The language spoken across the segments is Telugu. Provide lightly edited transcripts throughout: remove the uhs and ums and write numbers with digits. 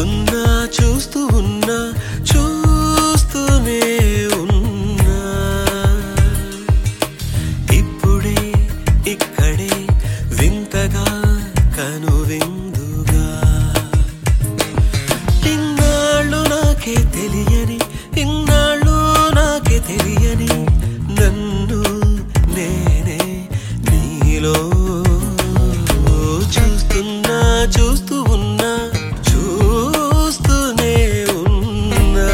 చూస్తున్నా చూస్తూ ఉన్నా చూస్తూనే ఉన్నా ఇప్పుడే ఇక్కడే వింతగా కనువిందుగా ఇన్నాళ్ళు నాకే తెలియని ఇన్నాళ్ళు నాకే తెలియని నన్ను నేనే నీలో చూస్తున్నా చూస్తూ ఉన్నా చూస్తూనే ఉన్నా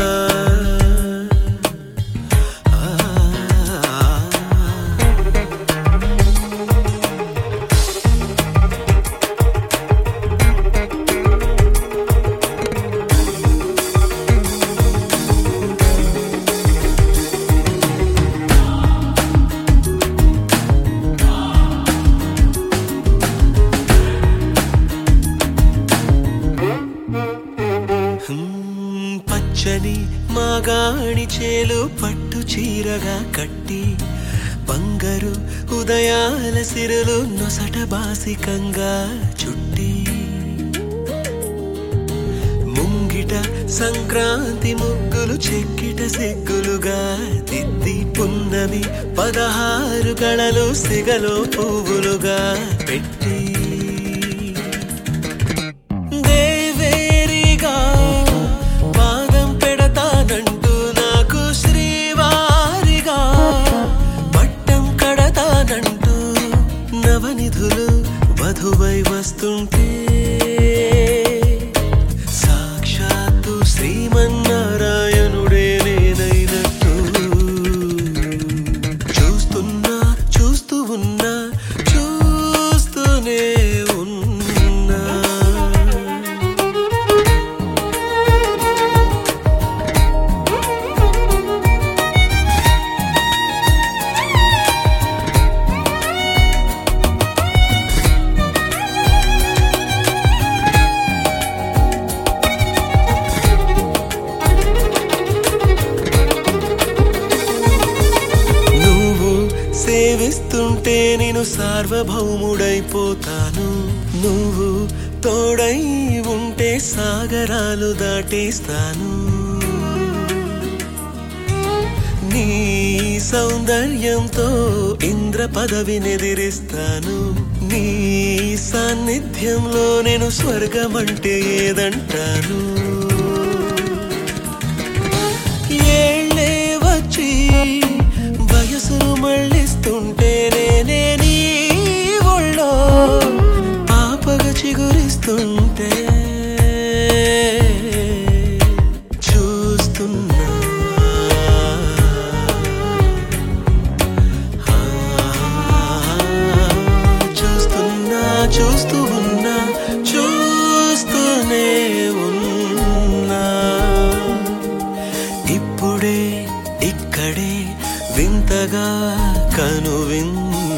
పచ్చని మాగాణి చేలు పట్టు చీరగా కట్టి బంగారు ఉదయాల సిరులు నొసట బాసికంగా చుట్టి ముంగిట సంక్రాంతి ముగ్గులు చెక్కిట సిగ్గులుగా దిద్ది పున్నమి 16 గళలు సిగలో పువ్వులుగా పెట్టి నవనిధులు వధువై వస్తుంటే సాక్షాత్తు శ్రీమన్నారాయణుడే నేనైనట్టు చూస్తున్నా చూస్తూ ఉన్నా చూస్తూనే ఉన్నా సేవిస్తుంటే నేను సార్వభౌముడైపోతాను నువ్వు తోడై ఉంటే సాగరాలు దాటేస్తాను నీ సౌందర్యంతో ఇంద్ర పదవినెదిరిస్తాను నీ సాన్నిధ్యంలో నేను స్వర్గమంటే ఏదంటాను ఏళ్ళే వచ్చి వయసును మళ్ళిస్తుంటే నేనే నీ ఒళ్ళో పాపగా చిగురిస్తుంటే చూస్తున్నా చూస్తున్నా చూస్తూ ఉన్నా చూస్తూనే ఉన్నా ఇప్పుడే ఇక్కడే వింతగా కనువిందుగా